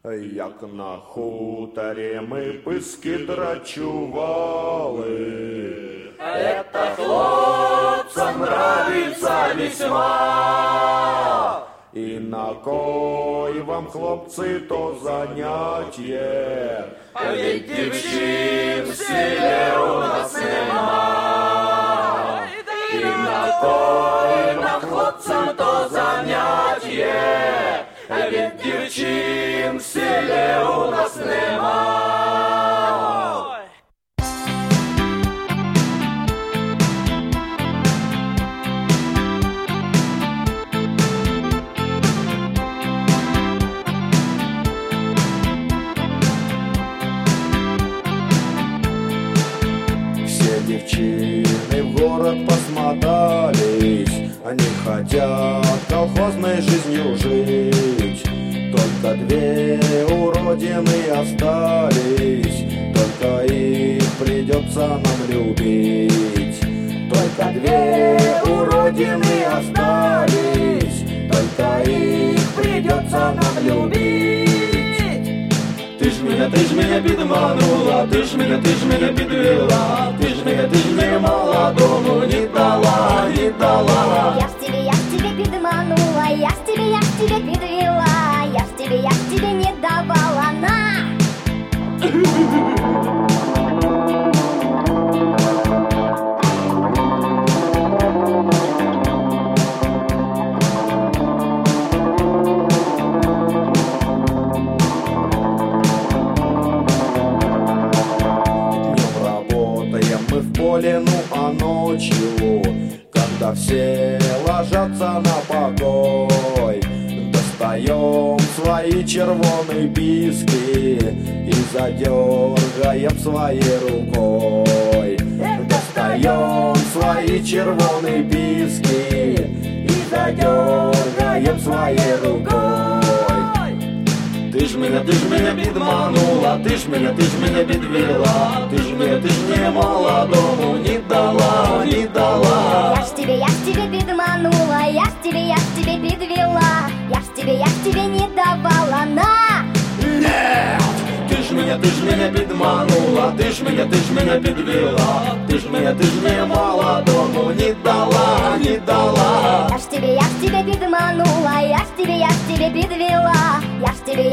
Як на хуторі ми писки драчували. Это хлопцам нравится весьма. І на кой вам, хлопці, то заняття? А ведь девчин в селе у нас нема. И на кой нам, хлопцам, то заняття? А ведь девчин в селе у нас нема. Девчины в город посмотались, они хотят колхозной жизнью жить. Только две уродины остались, только их придется нам любить. Только две уродины остались, только их придется нам любить. Ты ж меня підманула, ты ж меня підвела, ты ж мне молодому не дала, не дала. Я ж тебе підманула, я ж тебе підвела, я ж тебе не давала, на! Ну а ночью, когда все ложатся на покой, достаем свои червоные писки и задергаем своей рукой. Достаем свои червоные писки и задергаем своей рукой. Ты ж меня підманула, ты ж меня підвела, ты ж мне молодому не дала, не дала. Я ж тебе підманула, я ж тебе підвела, я ж тебе не давала, на! Нет! Ты ж меня підманула, ты ж меня підвела, ты ж мне молодому не дала, не дала. Я ж тебе підманула, я ж тебе підвела, я ж тебе